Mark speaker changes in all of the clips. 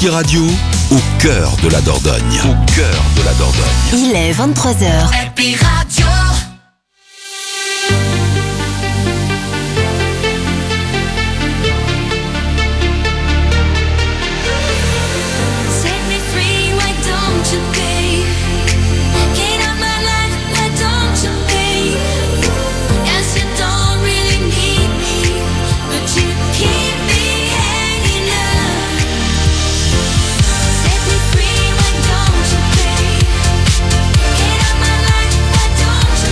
Speaker 1: Happy Radio, au cœur de la Dordogne. Au cœur de la Dordogne.
Speaker 2: Il est 23h.
Speaker 3: Happy Radio.
Speaker 4: Don't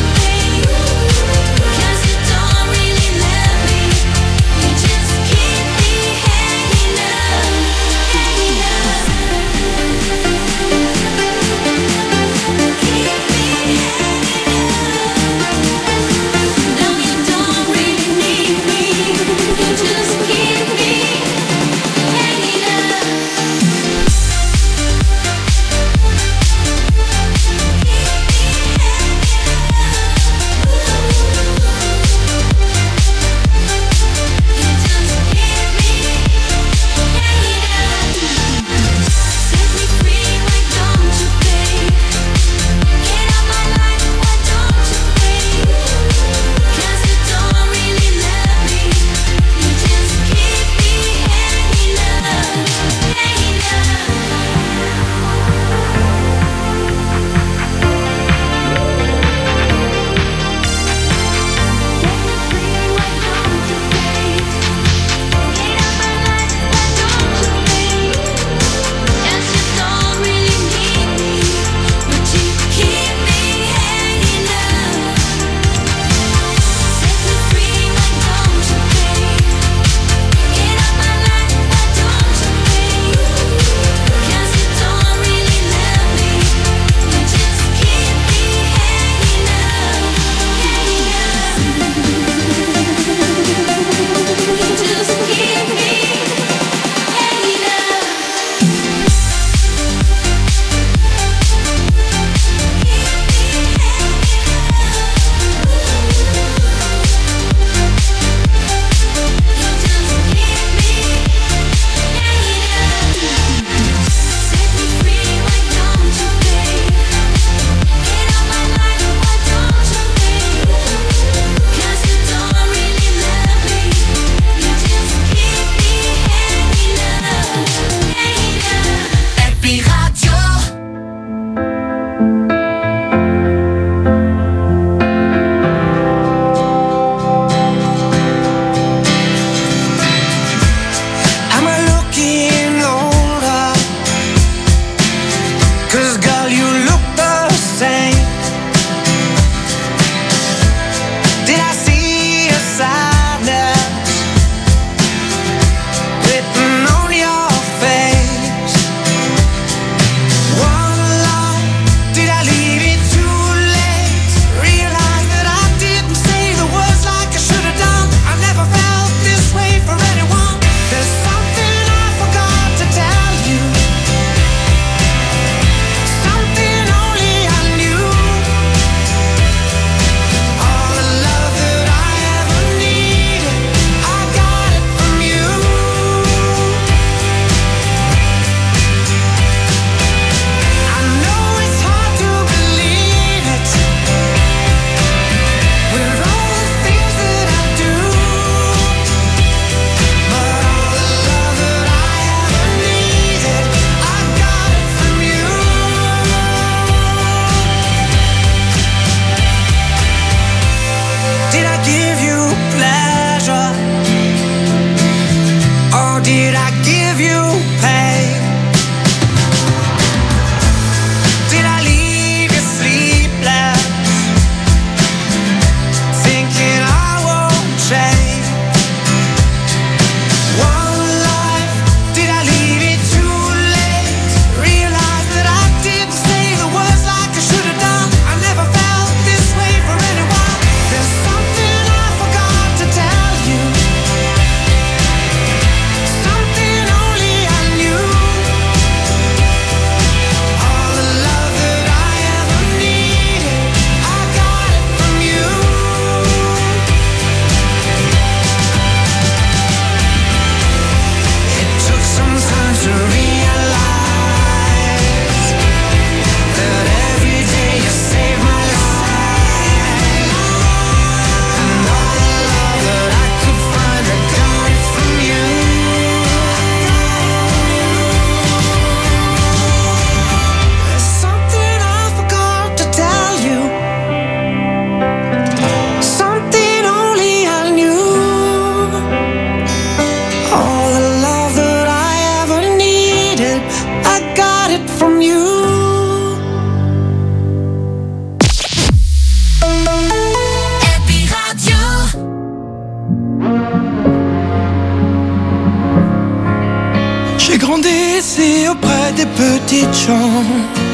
Speaker 2: près des petites gens,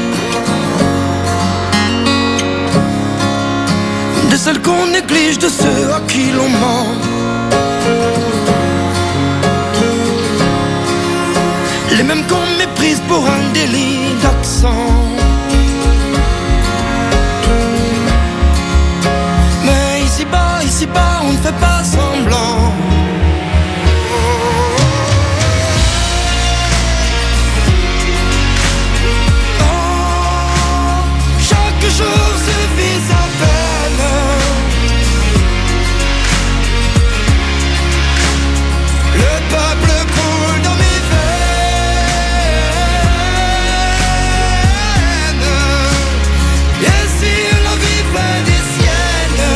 Speaker 2: de celles qu'on néglige, de ceux à qui l'on ment. Les mêmes qu'on méprise pour un délit d'accent. Mais ici-bas, on ne fait pas semblant. Oh, chaque jour suffit sa peine. Le peuple coule dans mes veines. Et si la vie fait des siennes,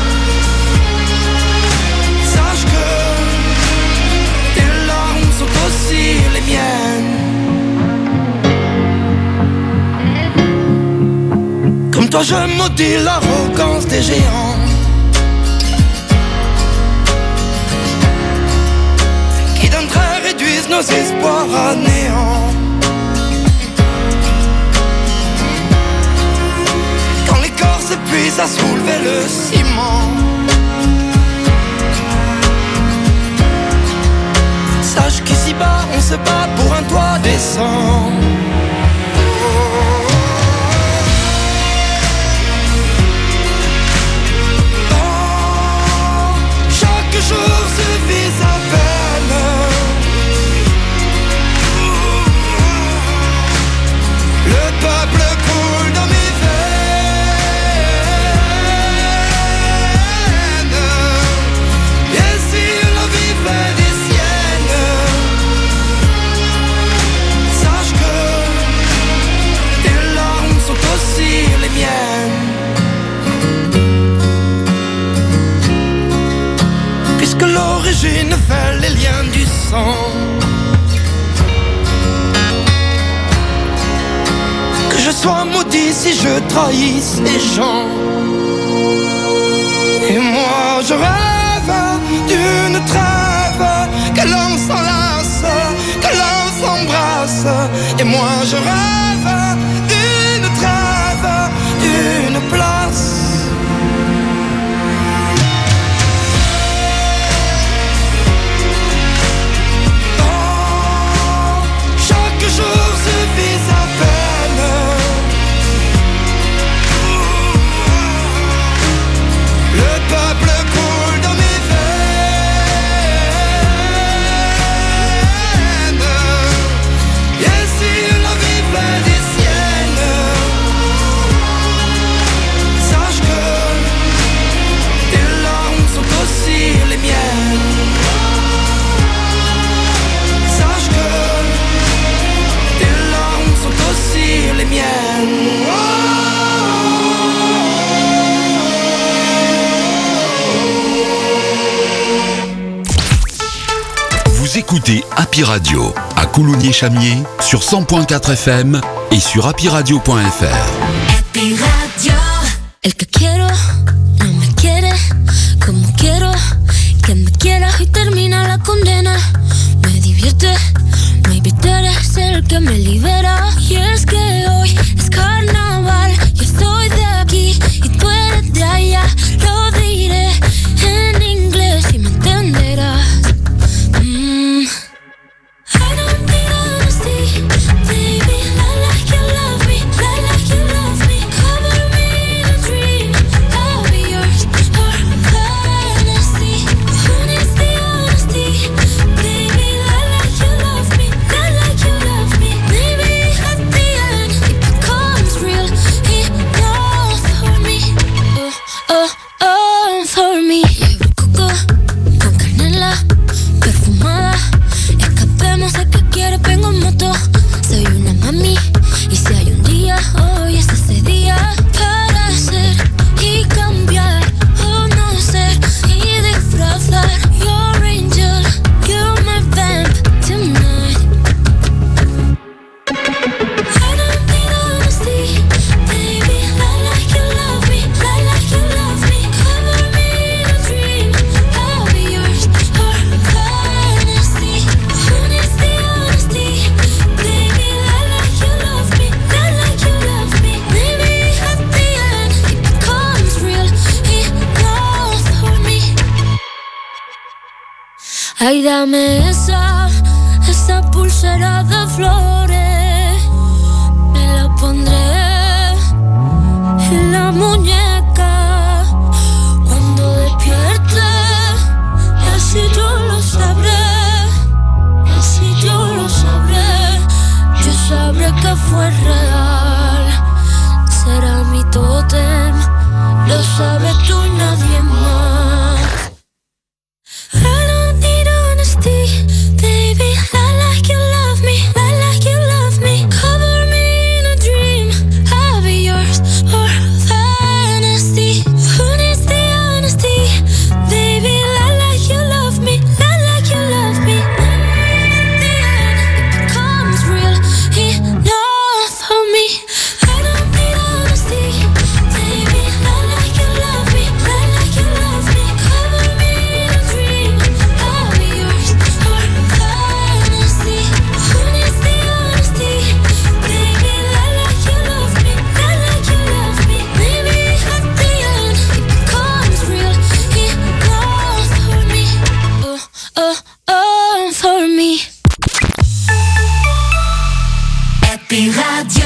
Speaker 2: sache que tes larmes sont aussi les miennes. Comme toi je maudis l'arrogance des géants qui d'un trait réduisent nos espoirs à néant. Quand les corps s'épuisent à soulever le ciment, sache qu'ici-bas on se bat pour un toit décent. Oh, chaque jour suffit sa peine. Le peuple coule dans mes veines. Et si la vie fait des siennes, sache que tes larmes sont aussi les miennes. Puisque l'origine fait les liens du sang, que je sois maudit si je trahis ces gens. Et moi je rêve d'une trêve, que l'on s'enlace, que l'on s'embrasse. Et moi je rêve d'une trêve, d'une place. Oh, chaque jour suffit sa peine. Le peuple coule dans mes veines. Et si la vie fait des siennes, sache que tes larmes sont aussi les miennes. Sache que tes larmes sont aussi les miennes.
Speaker 1: Vous écoutez Happy Radio à Coulommiers-Chamiers sur 100.4 FM et sur happyradio.fr.
Speaker 3: Happy Radio. El que quiero no me quiere como quiero que me quiera y termina la condena. Me divierte, maybe tú eres el que me libera. Y es que hoy es carnaval, yo soy de aquí y tú eres de allá. Lo diré en inglés y me entenderás. I don't need honesty, baby. Lie like you love me, lie like you love me. Cover me in a dream, I'll be yours for fantasy. Who needs the honesty, baby? Lie like you love me, lie like you love me. Maybe at the end Ay, dame esa pulsera de flores. Me la pondré en la muñeca cuando despierte. Y así yo lo sabré. Así yo lo sabré. Yo sabré que fue real. Será mi tótem. Lo sabes tú y nadie más. I don't need honesty, baby. Lie like you love me, lie like you love me. Cover me in a dream, I'll be yours for fantasy. Who needs the honesty, baby? Lie like you love me, lie like you love me. At the end, it becomes real enough for me. I don't need honesty, baby. Lie like you love me, lie like you love me. Cover me in a dream, I'll be yours for fantasy. Who needs the honesty, baby? Lie like you love me, lie like you love me. Maybe at the end it becomes real enough for me. For me. Happy Radio.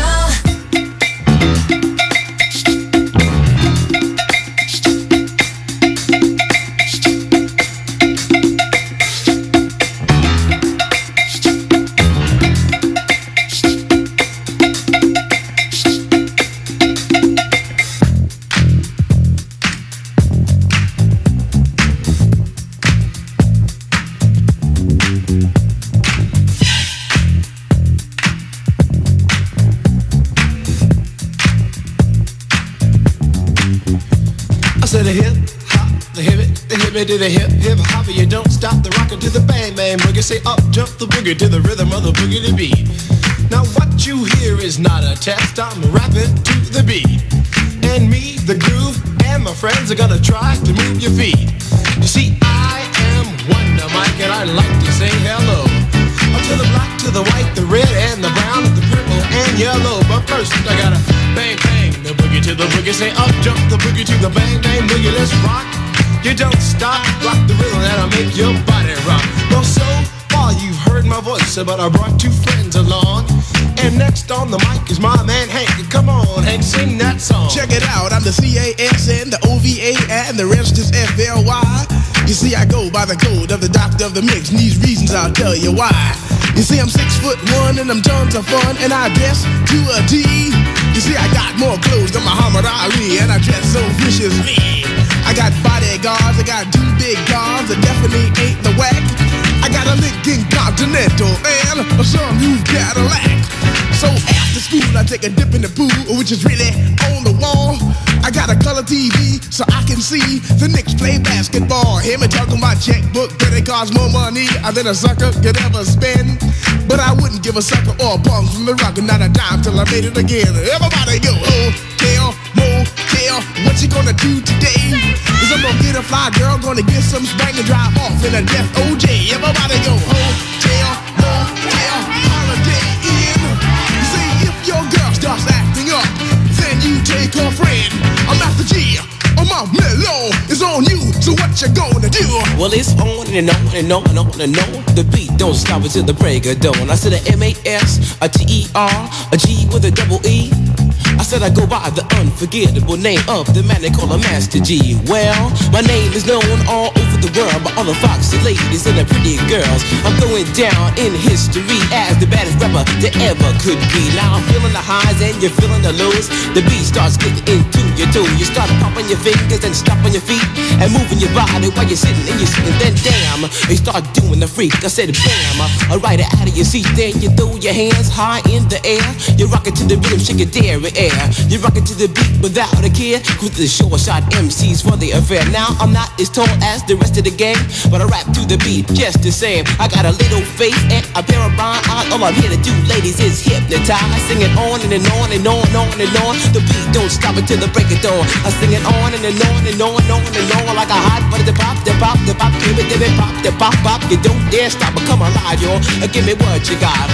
Speaker 4: To the hip hop, the hip it to the hip hop. You don't stop the rocker to the bang bang boogie. Say up jump the boogie to the rhythm of the boogie to beat. Now what you hear is not a test. I'm rapping to the beat, and me, the groove, and my friends are gonna try to move your feet. You see, I am Wonder Mike, and I like to say hello to the black, to the white, the red, and the brown, the purple, and yellow. But first, I gotta bang bang the boogie to the boogie. Say up jump the boogie to the bang bang boogie. Let's rock. You don't stop, rock the rhythm that'll make your body rock. Well, so far you've heard my voice, but I brought two friends along. And next on the mic is my man Hank. Come on, Hank, sing that song.
Speaker 5: Check it out, I'm the CASN, the OVA, and the rest is FLY. You see, I go by the code of the doctor of the mix, and these reasons I'll tell you why. You see, I'm 6'1" and I'm tons of fun, and I dress to a T. You see, I got more clothes than Muhammad Ali, and I dress so viciously. I got bodyguards, I got two big guns that definitely ain't the whack. I got a Lincoln Continental and a sunroof Cadillac. So after school I take a dip in the pool, which is really on the wall. I got a color TV so I can see the Knicks play basketball. Hear me talking my checkbook, that it costs more money than a sucker could ever spend. But I wouldn't give a sucker or a punk from the rock, not a dime till I made it again. Everybody go, hotel, motel, what you gonna do today? Cause I'm gonna get a fly girl, gonna get some spring and drive off in a death OJ. Everybody go, hotel, motel, holiday inn. You see, if your girl starts acting up, then you take her friend. I'm Master G, my mellow is on you, so what you gonna do?
Speaker 6: Well, it's on and on and on and on and on. The beat don't stop until the break of dawn. I said a M-A-S, a T-E-R, a G with a double E. I said I go by the unforgettable name of the man they call a Master G. Well, my name is known all over the world by all the foxy ladies and the pretty girls. I'm going down in history as the baddest rapper that ever could be. Now I'm feeling the highs and you're feeling the lows. The beat starts getting into your toe. You start popping your fingers and stomping your feet and moving your body while you're sitting and you're sitting. Then damn, you start doing the freak. I said bam, right out of your seat. Then you throw your hands high in the air. You rock it to the rhythm, shake your dairy air. You rock it to the beat without a care. With the short shot MCs for the affair. Now I'm not as tall as the rest of the gang, but I rap to the beat just the same. I got a little face and a pair of rhyme eyes. All I'm here to do, ladies, is hypnotize. Sing it on and on and on and on and on. The beat don't stop until the break of dawn. I sing it on and on and on and on and on like a hot butter. The pop, the pop, the pop, give it, pop, the pop, pop. You don't dare stop or come alive, y'all. Give me what you got.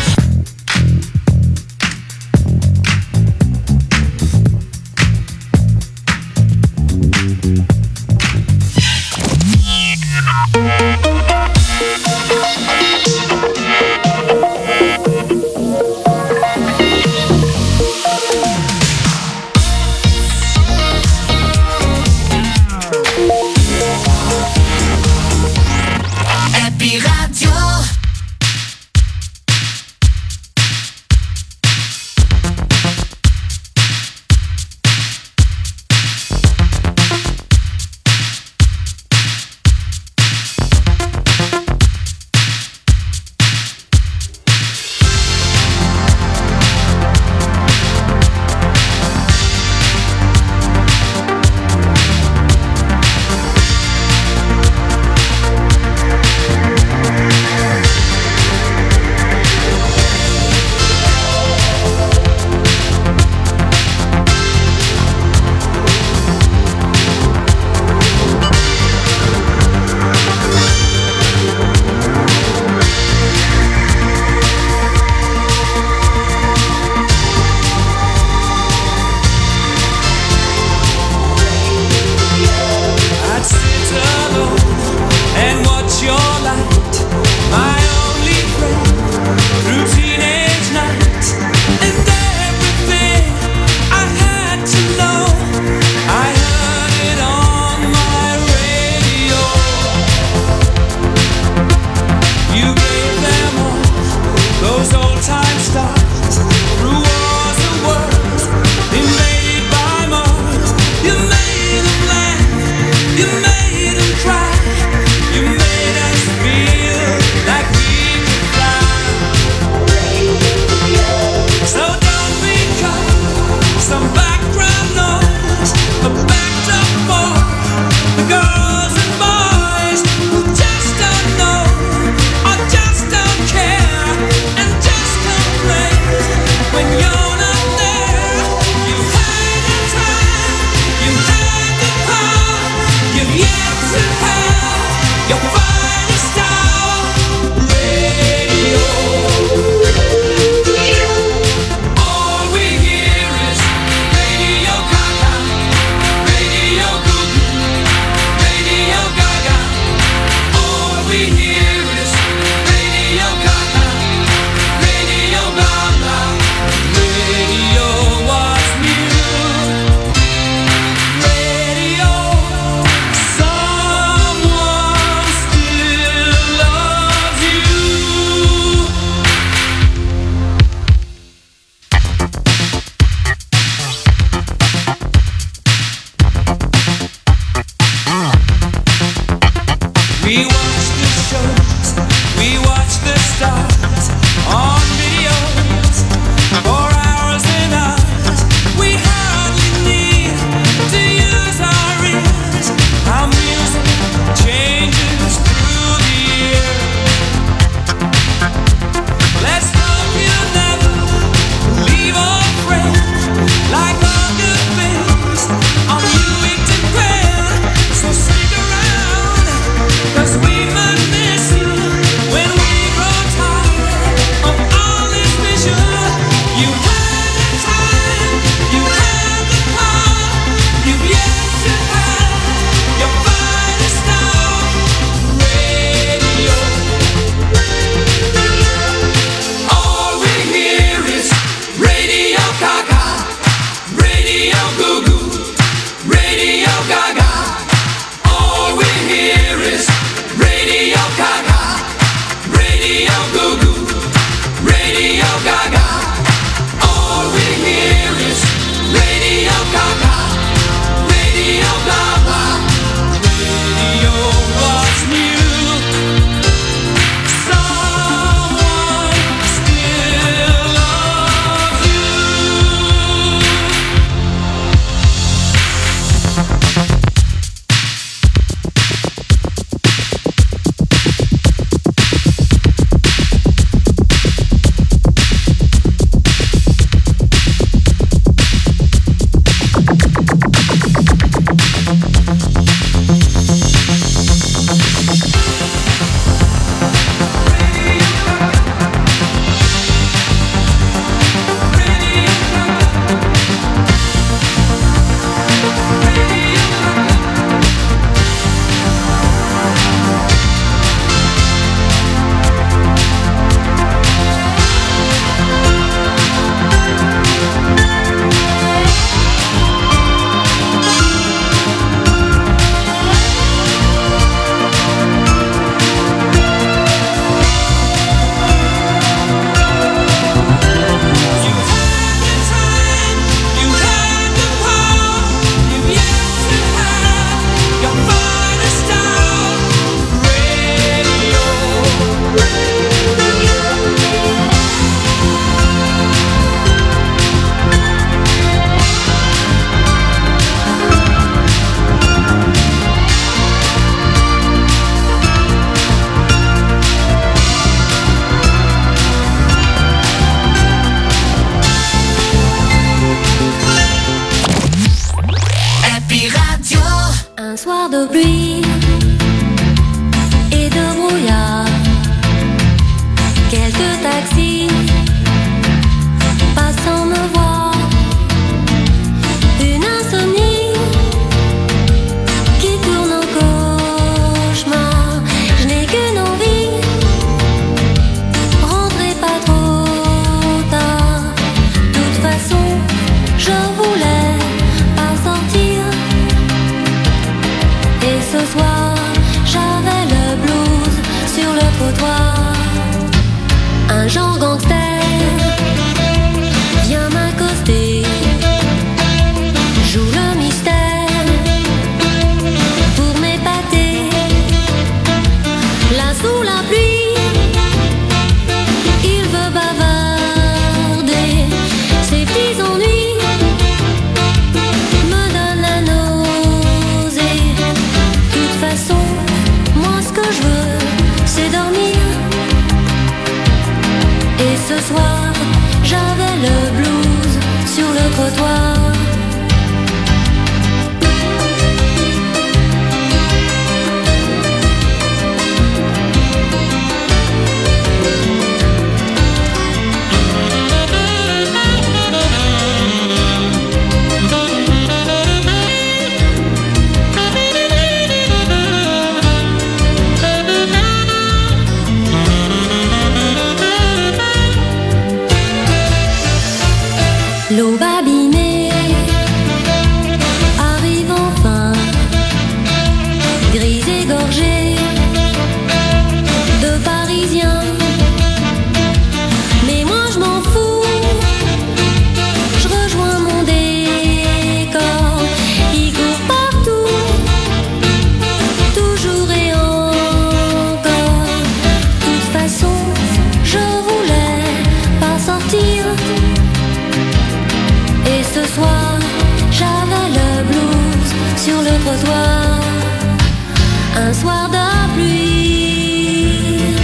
Speaker 3: soir de pluie.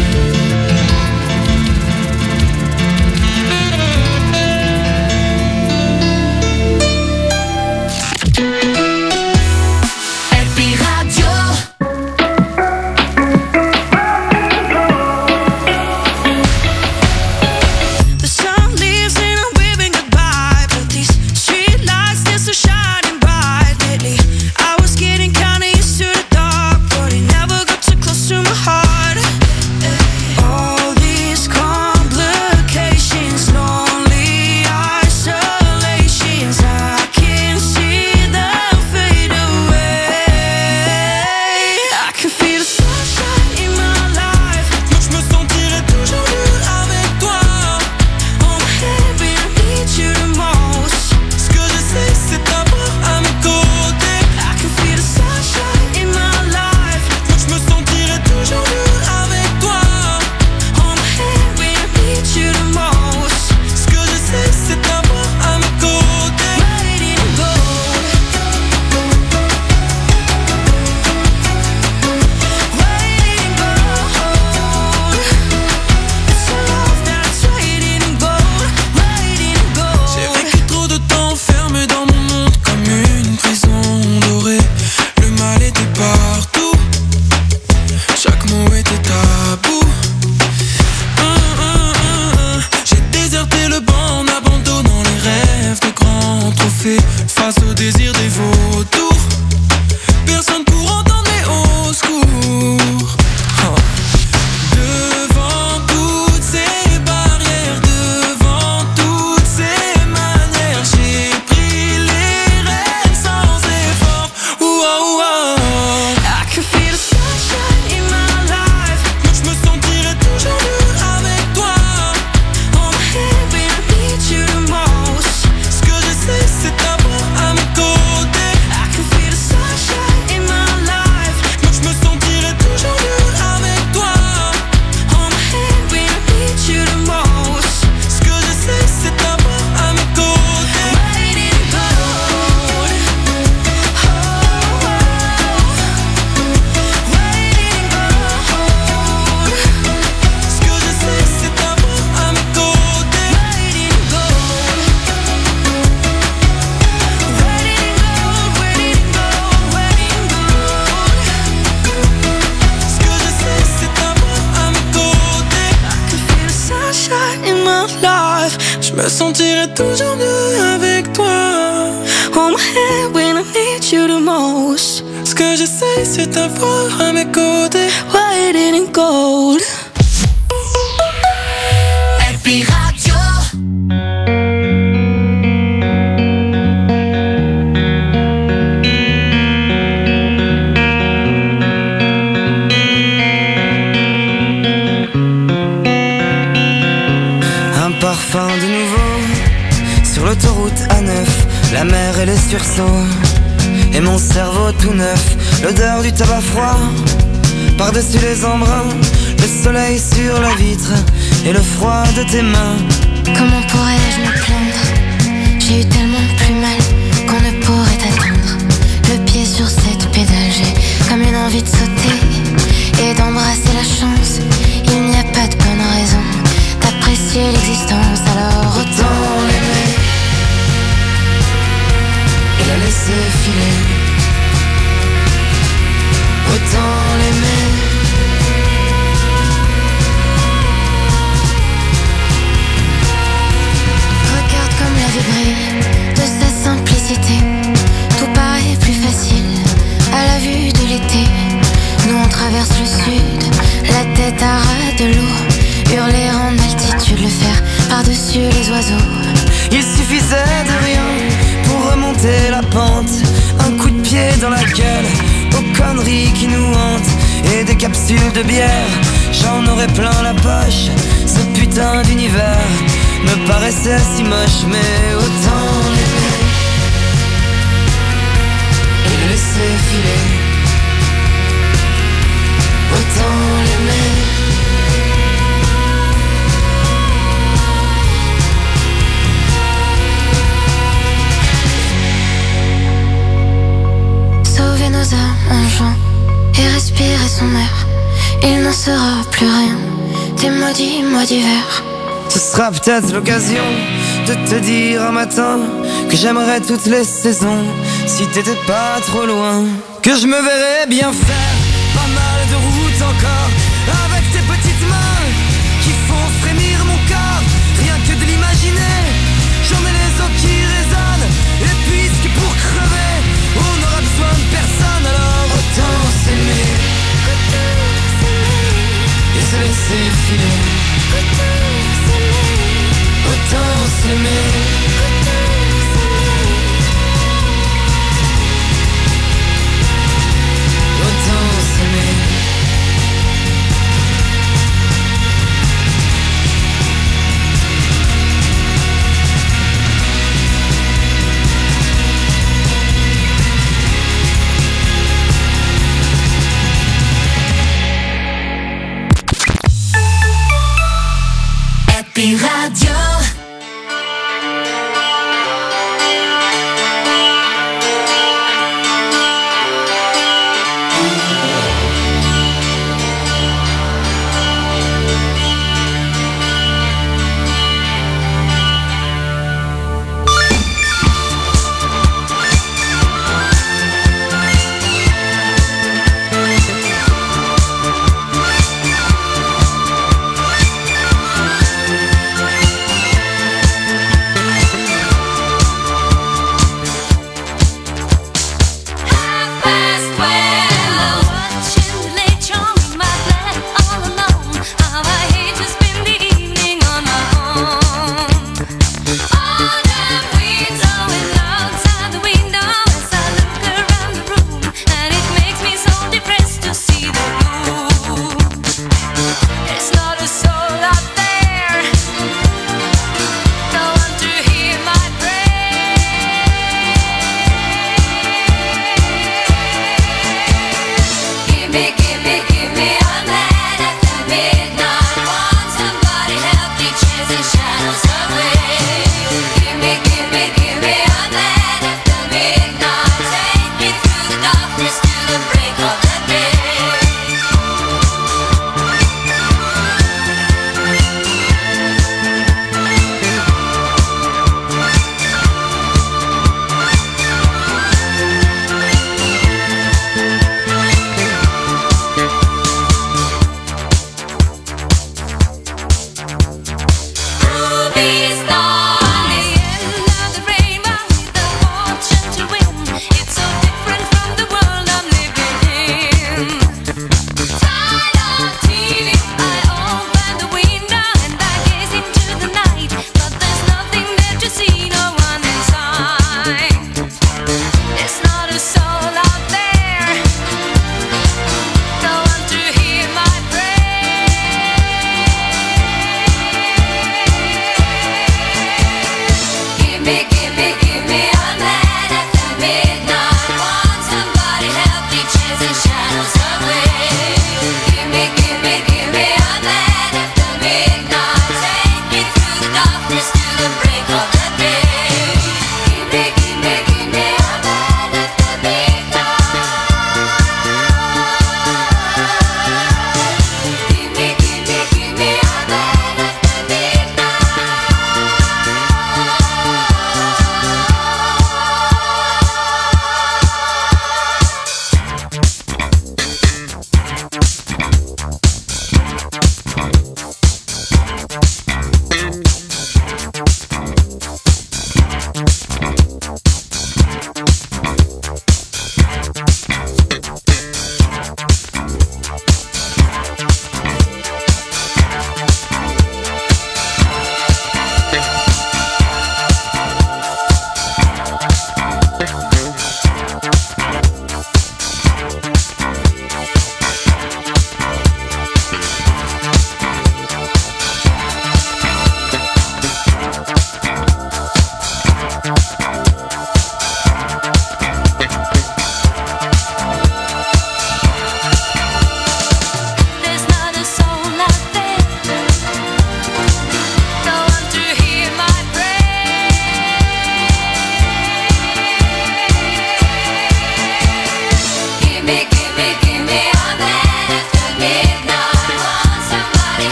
Speaker 7: Happy Radio.
Speaker 2: The sun leaves and I'm waving goodbye, but these street lights still so shining bright. Lately I was getting kinda used to the dark, but it never got too close to my heart. All these complications, lonely isolations, I can see them fade away. I can feel the sunshine in my life. Moi je me sentirais toujours mieux avec toi. On my head when I need you the most. Ce que je sais c'est t'avoir à mes côtés. I can feel the sunshine in my life. Moi je me sentirais toujours mieux avec toi. On my head when I need you the most. Ce que je sais c'est t'avoir à mes côtés. Waiting to go. Waiting gold. It's a love that's waiting gold. Waiting gold.
Speaker 8: J'ai vécu trop de temps fermé dans mon monde comme une prison dorée. Le mal était partout, chaque mot était tabou. J'ai déserté le banc en abandonnant les rêves de grands trophées face au désir des vautours. Personne pour entendre mes hauts secours. Devant toutes ces barrières, devant toutes ces manières, j'ai pris les rênes sans effort.
Speaker 2: I can feel the sunshine in my life. Moi je me sentirais toujours mieux avec toi. On my head when I need you the most. Ce que je sais c'est t'avoir à mes côtés. I can feel the sunshine in my life. Moi je me sentirais toujours mieux avec toi. On my head when I need you the most. Ce que je sais c'est t'avoir à mes côtés. Waiting gold. Waiting gold. Ce que je sais c'est t'avoir à mes côtés. Waiting gold. Waiting gold, waiting gold, waiting gold. Ce que je sais c'est t'avoir à mes côtés. I can feel the sunshine in my life.
Speaker 8: Je me sentirais toujours mieux avec toi.
Speaker 2: On my head when I need you the most.
Speaker 8: Ce que je sais c'est t'avoir à mes côtés.
Speaker 2: Waiting gold.
Speaker 7: Happy Radio.
Speaker 9: Un parfum de nouveau sur l'autoroute A9. La mer et les sursauts et mon cerveau tout neuf. L'odeur du tabac froid par-dessus les embruns. Le soleil sur la vitre et le froid de tes mains.
Speaker 3: Comment pourrais-je me plaindre? J'ai eu tellement plus mal qu'on ne pourrait t'attendre. Le pied sur cette pédale, j'ai comme une envie de sauter et d'embrasser la chance. Il n'y a pas de bonne raison d'apprécier l'existence, alors autant
Speaker 9: l'aimer et la laisser filer. Autant l'aimer.
Speaker 3: Regarde comme la vie brille de sa simplicité. Tout paraît plus facile à la vue de l'été. Nous on traverse le sud, la tête à ras de l'eau. Hurler en altitude, le faire par-dessus les oiseaux.
Speaker 9: Il suffisait de rien pour remonter la pente. Un coup de pied dans la gueule aux conneries qui nous hantent. Et des capsules de bière, j'en aurais plein la poche. Ce putain d'univers me paraissait si moche, mais autant l'aimer et le laisser filer. Autant l'aimer.
Speaker 3: Sauver nos âmes en jouant et respirer son air. Il n'en sera plus rien des maudits mois d'hiver.
Speaker 9: Ce sera peut-être l'occasion de te dire un matin que j'aimerais toutes les saisons si t'étais pas trop loin. Que je me verrais bien faire pas mal de route encore avec tes petites mains qui font frémir mon corps. Rien que de l'imaginer, j'en ai les os qui résonnent. Et puisque pour crever on n'aura besoin de personne, alors autant s'aimer et se laisser filer. Autant s'aimer. Autant s'aimer.
Speaker 7: Happy Radio.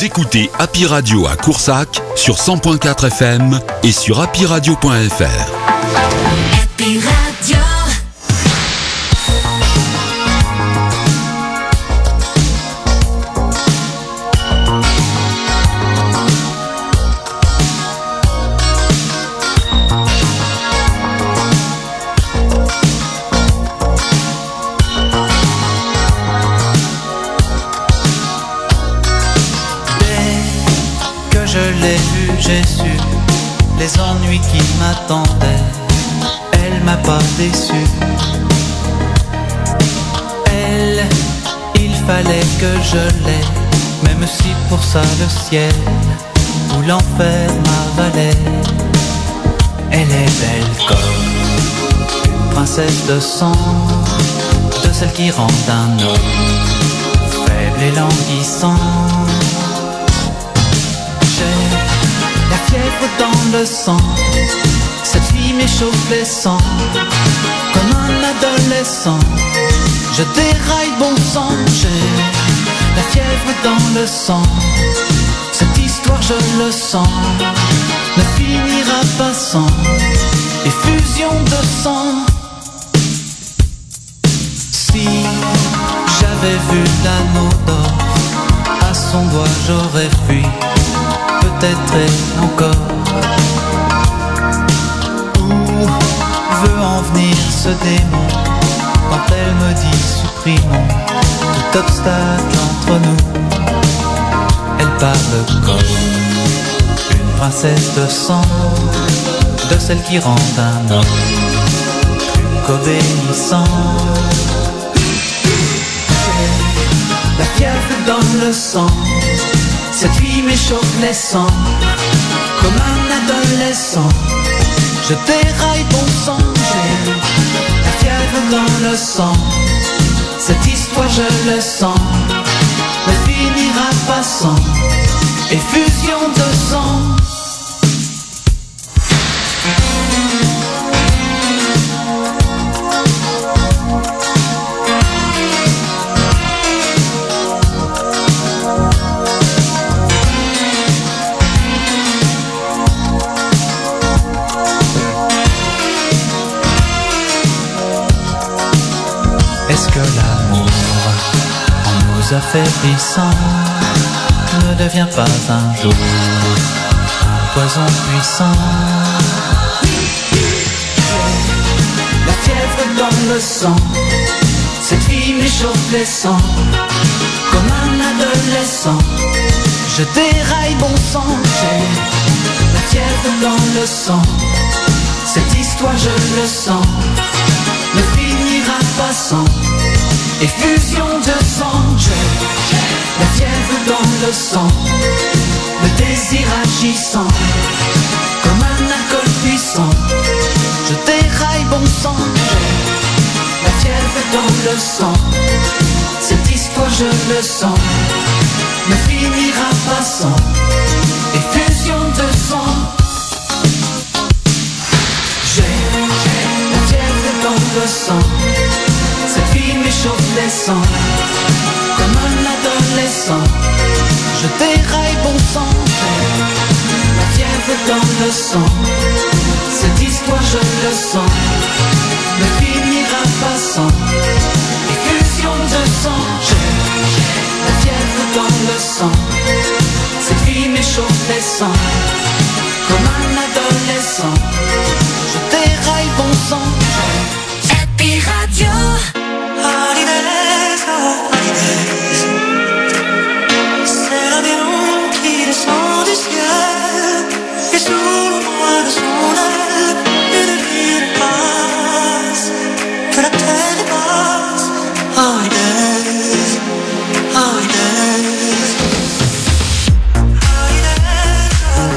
Speaker 1: Vous écoutez Happy Radio à Coursac sur 100.4 FM et sur happyradio.fr.
Speaker 7: Happy Radio.
Speaker 10: J'ai su les ennuis qui m'attendaient. Elle m'a pas déçu. Elle, il fallait que je l'aie, même si pour ça le ciel ou l'enfer m'avalait. Elle est belle comme une princesse de sang, de celle qui rend un homme faible et languissant. La fièvre dans le sang, cette fille m'échauffe les sangs. Comme un adolescent, je déraille bon sang. J'ai la fièvre dans le sang, cette histoire je le sens ne finira pas sans effusion de sang. Si j'avais vu l'anneau d'or à son doigt, j'aurais fui. Peut-être et encore. Où veut en venir ce démon quand elle me dit supprimons tout obstacle entre nous. Elle parle comme une princesse de sang, de celle qui rend un homme plus qu'obéissant. La fièvre dans le sang, cette fille m'échauffe les sangs. Comme un adolescent, je déraille bon sang. J'ai la fièvre dans le sang, cette histoire je le sens ne finira pas sans effusion de sang. Est-ce que l'amour, en nous affaiblissant, ne devient pas un jour un poison puissant? La fièvre dans le sang, cette fille m'échauffe les sangs. Comme un adolescent, je déraille bon sang. J'ai la fièvre dans le sang, cette histoire je le sens ne finira pas sans effusion de sang. J'ai la fièvre dans le sang, le désir agissant comme un alcool puissant. Je déraille bon sang. J'ai la fièvre dans le sang, cette histoire je le sens ne finira pas sans effusion de sang. Dans le sang, cette fille m'échauffe les sangs. Comme un adolescent, je déraille bon sang. La fièvre dans le sang, cette histoire je le sens ne finira pas sans effusion de sang. J'ai la fièvre dans le sang, cette fille m'échauffe les sangs. Comme un adolescent, je déraille bon sang.
Speaker 7: Happy Radio.
Speaker 11: Holidays, oh holidays, c'est l'avion qui descend du ciel et s'ouvre de son aile et de l'île passe, que la terre est basse. Holidays, holidays, holidays,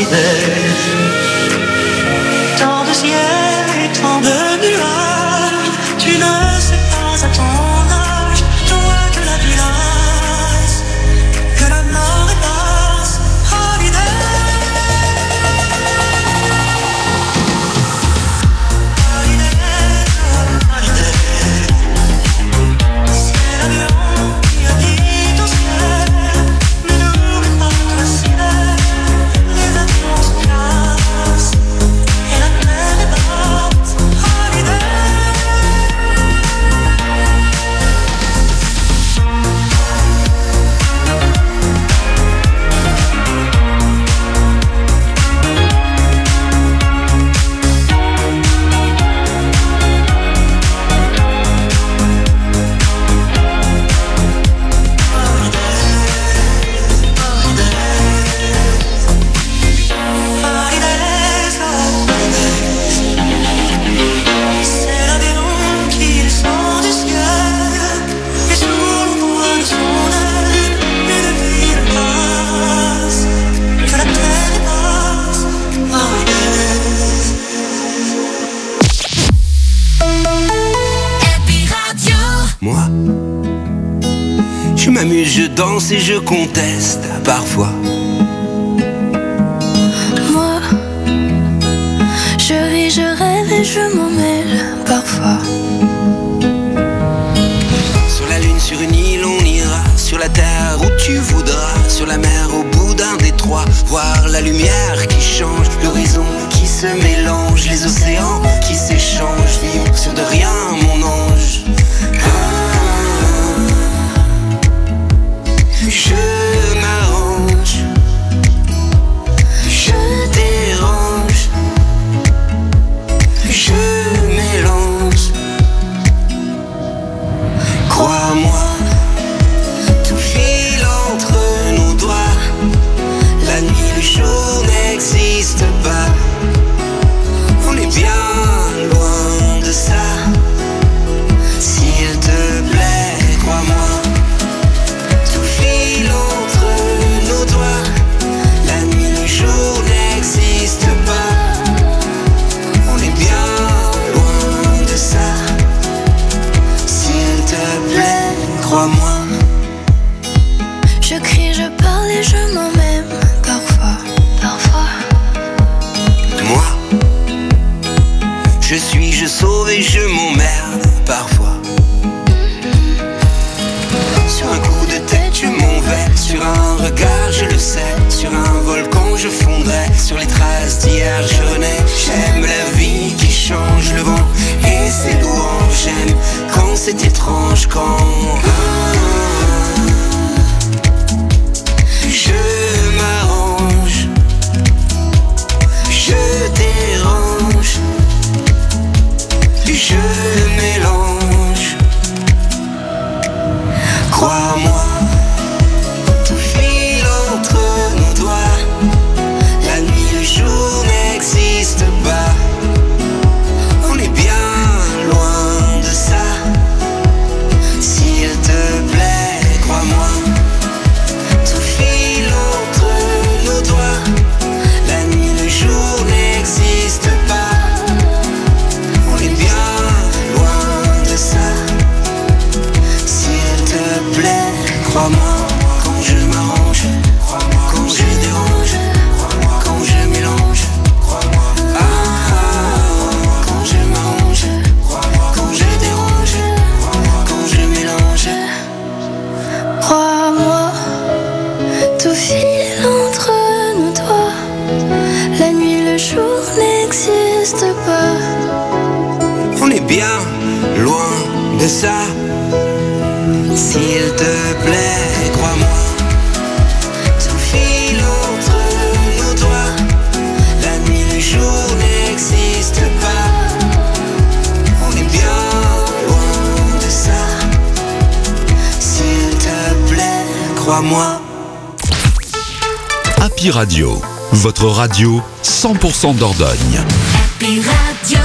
Speaker 11: d'idées. Tant de ciel et tant de nuages, tu ne sais pas à ton âge, toi que la vie lasse, que la mort est basse, holiday. Holiday, holiday. C'est l'avion qui a dit ton ciel, mais n'oublie pas que le ciel, les avions se cassent, et la terre est basse, holiday. C'est l'avion qui descend du ciel, et sous le poids de son aile, une ville passe, que la terre est basse,
Speaker 7: Happy Radio.
Speaker 9: Moi, je m'amuse, je danse et je conteste parfois.
Speaker 3: Moi, je ris, je rêve et je m'en mêle parfois.
Speaker 9: Sur la lune, sur une île, on ira. Sur la terre où tu voudras. Sur la mer, au bout d'un détroit. Voir la lumière qui change, l'horizon qui se mélange, les océans qui s'échangent. Vivre sur de rien, mon ange. Je m'arrange, je dérange, je mélange. Crois-moi, tout file entre nos doigts. La nuit, le jour n'existe pas. On est bien loin de ça. S'il te plaît, crois-moi. Tout file entre nos doigts. La nuit, le jour n'existe pas. On est bien loin de ça. S'il te plaît, crois-moi.
Speaker 3: Je crie, je parle et je m'en même parfois.
Speaker 9: Moi, je suis, je sauve et je m'emmerde parfois. Sur un coup de tête, je m'en vais. Sur un regard, je le sais. Sur un volcan, je fondrai. Sur les traces d'hier, je renais. J'aime la vie qui change, le vent et ses louanges. J'aime quand c'est étrange, quand je m'arrange, je dérange, je mélange. Crois-moi, tout file entre nos doigts. La nuit, le jour n'existe pas. On est bien loin de ça. S'il te plaît, crois-moi. Tout file entre nos doigts. La nuit, le jour n'existe pas. On est bien loin de ça. S'il te plaît, crois-moi. Quand je m'arrange, quand je dérange, quand je mélange. Quand je m'arrange, quand je dérange, quand je mélange.
Speaker 3: Crois-moi, tout file entre nos doigts. La nuit, le jour n'existe pas.
Speaker 9: On est bien loin de ça. S'il te plaît, crois-moi. Tout file entre nos doigts. La nuit, le jour n'existe pas. On est bien loin de ça. S'il te plaît, crois-moi.
Speaker 1: Happy Radio, votre radio 100% Dordogne.
Speaker 7: Happy Radio.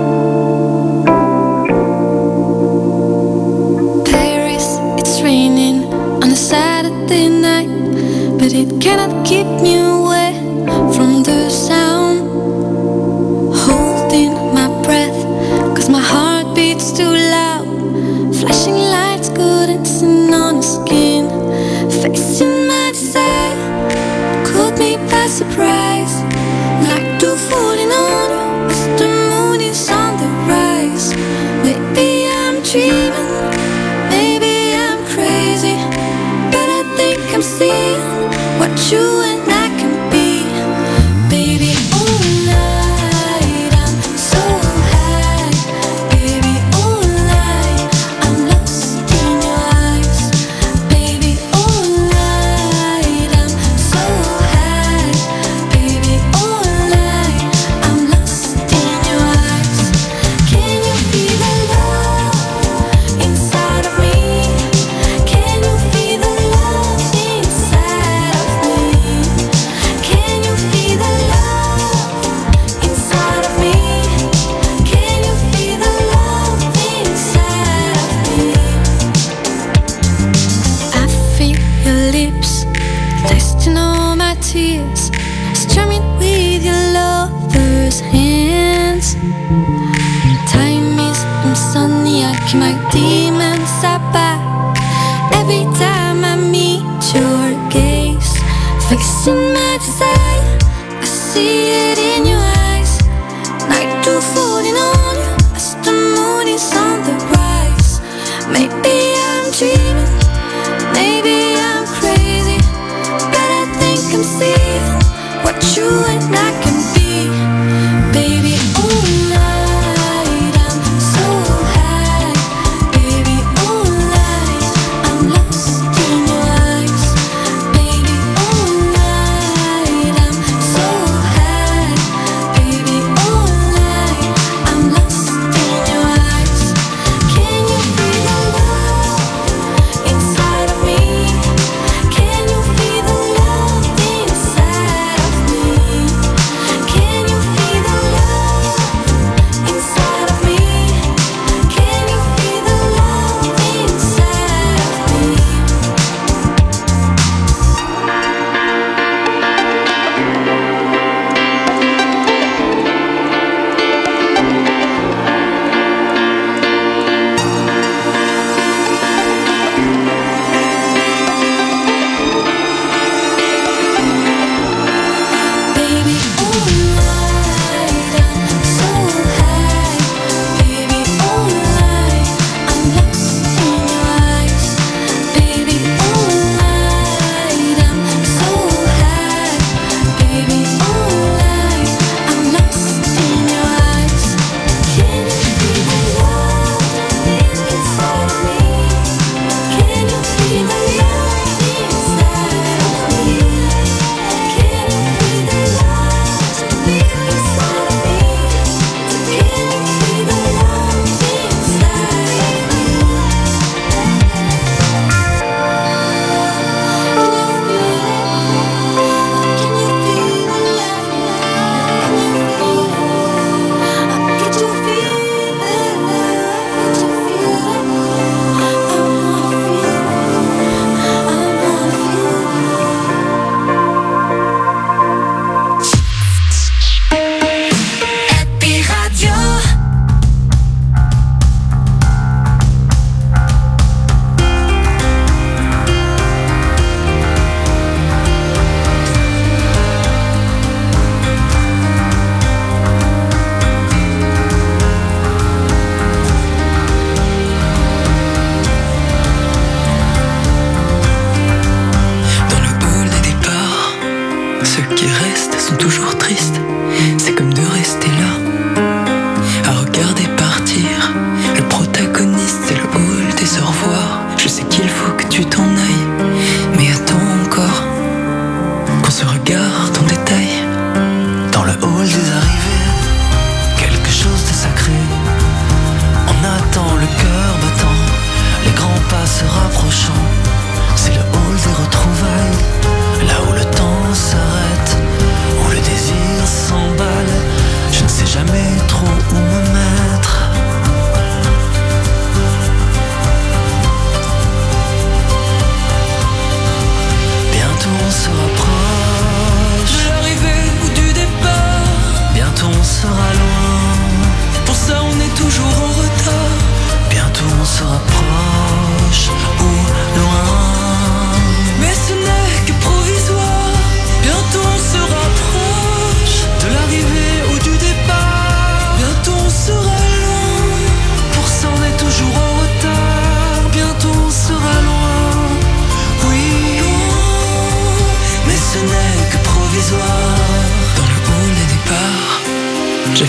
Speaker 3: Paris, it's raining. beats too loud. Flashing lights couldn't sin on the skin. Facing my desire caught me by surprise. Like two falling on you as the moon is on the rise. Maybe I'm dreaming, maybe I'm crazy, but I think I'm seeing what you and I can be. Baby, all night I'm so high. Baby, all night I'm lost in your eyes. Baby, all night I'm so high. Baby, all night I'm lost in your eyes. Can you feel the love inside of me? Can you feel the love inside of me? Can you feel the love inside of me? Can you feel the love inside of me? I feel your lips tasting all my tears, strumming with your lover's hands. Time is insomnia, I keep my demons are back. Every time I meet your gaze, fixing my desire, I see it in your eyes. Night two falling on you as the moon is on the rise. Maybe I'm dreaming, maybe I'm crazy, but I think I'm seeing what you and I can be. Baby, all night I'm so high. Baby, all night I'm lost in your eyes. Baby, all night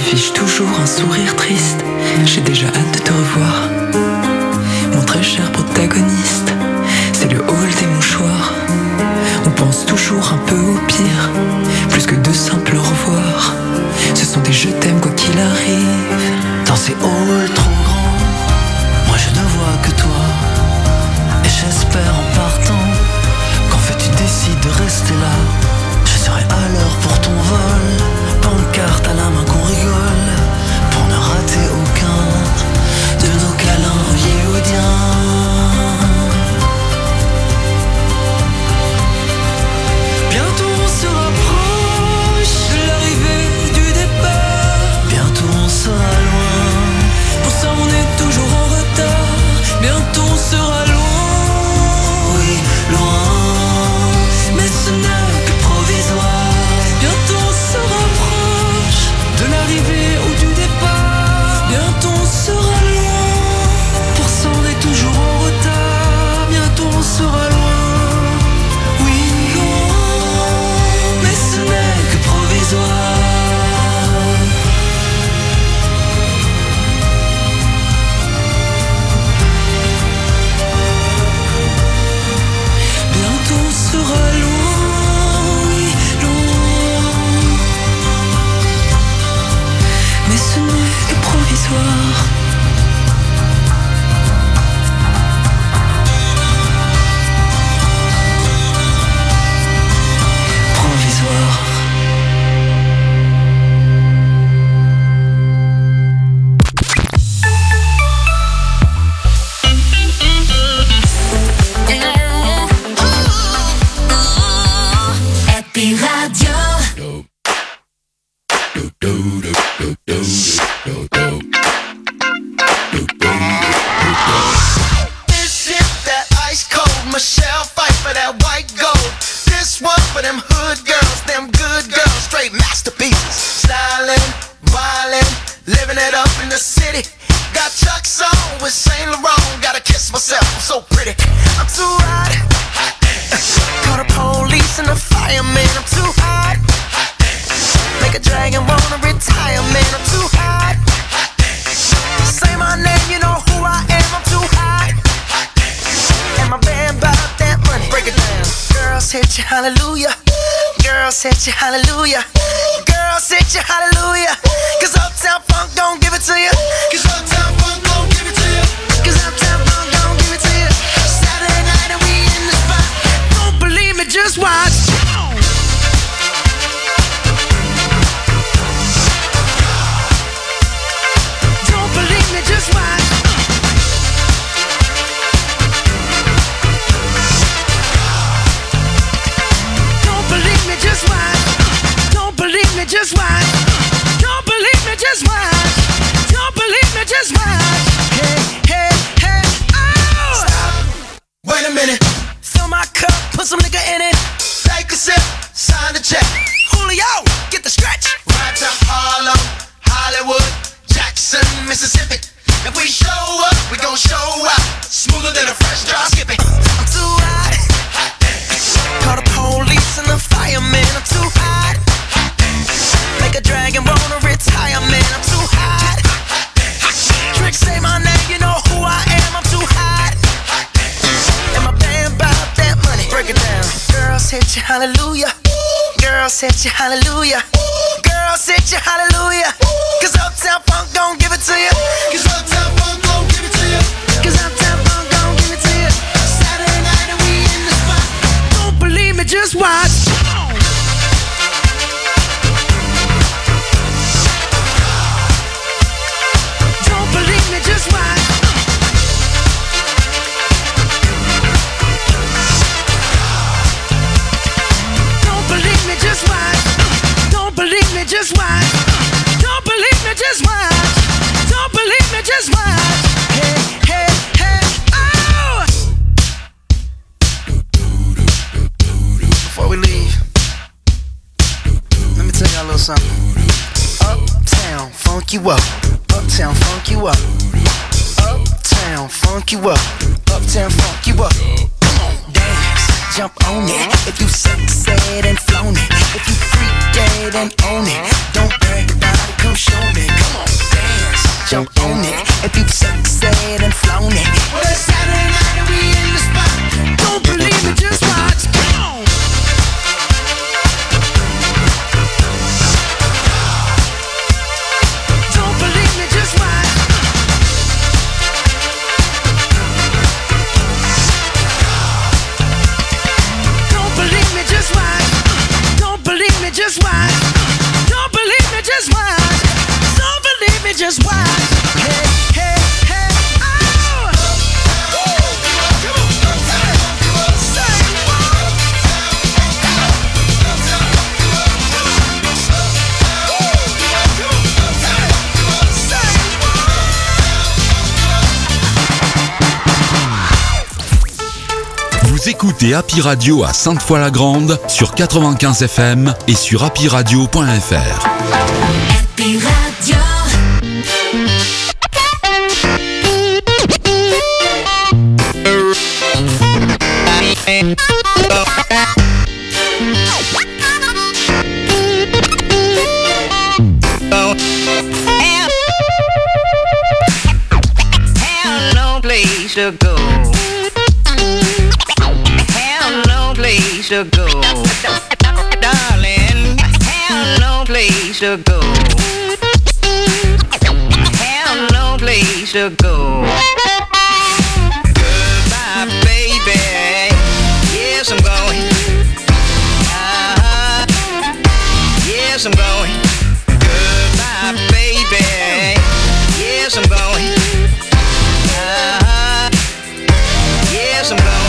Speaker 12: t'affiches toujours un sourire triste. J'ai déjà hâte de te revoir. Mon très cher protagoniste, c'est le hall des mouchoirs. On pense toujours un peu au pire, plus que de simples au revoir. Ce sont des je t'aime quoi qu'il arrive.
Speaker 13: Dans ces halls trop grands, moi je ne vois que toi. Et j'espère en partant qu'en fait tu décides de rester là. Je serai à l'heure pour ton vol, pancarte à la main qu'on rigole, pour ne rater aucun de nos câlins hollywoodiens.
Speaker 12: Bientôt on se rapproche de l'arrivée du départ.
Speaker 13: Bientôt on sera loin.
Speaker 12: Pour ça on est toujours en retard. Bientôt on sera loin.
Speaker 13: Oui, loin.
Speaker 12: Mais ce n'est que provisoire. Bientôt on se rapproche de l'arrivée ou du départ. Bientôt on sera loin. Pour ça on est toujours en retard. Bientôt on sera loin. Oui, loin. Mais ce n'est que provisoire. Bientôt on sera loin, oui, loin. Mais ce n'est que provisoire. Provisoire.
Speaker 7: Happy Radio.
Speaker 2: This hit that ice cold Michelle fight for that white gold. This one for them hood girls, them good girls, straight masterpieces. Styling, violin, living it up in the city. Got Chuck's on with Saint Laurent. Gotta kiss myself, I'm so pretty. I'm too hot. Call the police and the fireman. I'm too hot. Make a dragon wanna retire, man. I'm too hot. Say my name, you know who I am. I'm too hot. And my band bought that money. Break it down. Girls hit you, hallelujah. Girls hit you, hallelujah. Girls hit you, hallelujah. Cause Uptown Funk don't give it to you. Cause Uptown Funk don't give it to you. Cause Uptown Funk don't give it to you. Saturday night and we in the spot. Don't believe me, just watch. Don't believe me, just watch. Don't believe me, just watch. Don't believe me, just watch. Don't believe me, just watch. Don't believe me, just watch. Hey, hey, hey, oh! Stop. Wait a minute. Fill my cup, put some nigga in it. Take a sip, sign the check. Julio, get the stretch. Ride to Harlem, Hollywood, Jackson, Mississippi. If we show up, we gon' show out. Smoother than a fresh drop. Skip it. I'm too hot. Call the police and the fireman. I'm too hot. Make a dragon wanna retire, man. I'm too hot. Trick, say my name, you know who I am. I'm too hot. And my band bought that money. Break it down. Girls hit you, hallelujah. Girls hit you, hallelujah. Girls hit you, hallelujah. Cause Uptown Funk don't give it to you. Cause Uptown Funk don't give it to you. Cause Uptown Funk don't give it to you. Saturday night and we in the spot. Don't believe me, just watch. Don't believe me, just watch. Don't believe me, just watch. Don't believe me, just watch. Don't believe me, just watch. Don't believe me, just watch. Hey, hey, hey, oh! Before we leave, let me tell y'all a little something. Uptown, funk you up. Uptown, funk you up. Uptown, funk you up. Uptown, funk you up. Come on, dance, jump on it. If you succeed and flown it, if you freak dead and own it, don't brag about it, come
Speaker 14: show me. Come on, dance, jump on it. If you've succeeded and flown it. Well, it's Saturday night and we in the spot. Don't believe me, just watch. Come on. Don't believe me, just watch. Don't believe me, just watch. Don't believe me, just watch. Don't believe me, just watch. Don't believe me, just watch. Hey, hey, hey, oh!
Speaker 1: Vous écoutez Happy Radio à Sainte-Foy-la-Grande sur 95 FM et sur happyradio.fr.
Speaker 7: Happy Radio.
Speaker 9: Have no place to go. Have no place to go. Darling, have no place to go. Have no place to go. Goodbye, baby. Yes, I'm going. Yes, I'm going. Goodbye, baby. Yes, I'm going. Yes, I'm going.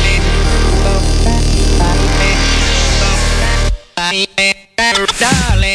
Speaker 9: Darling.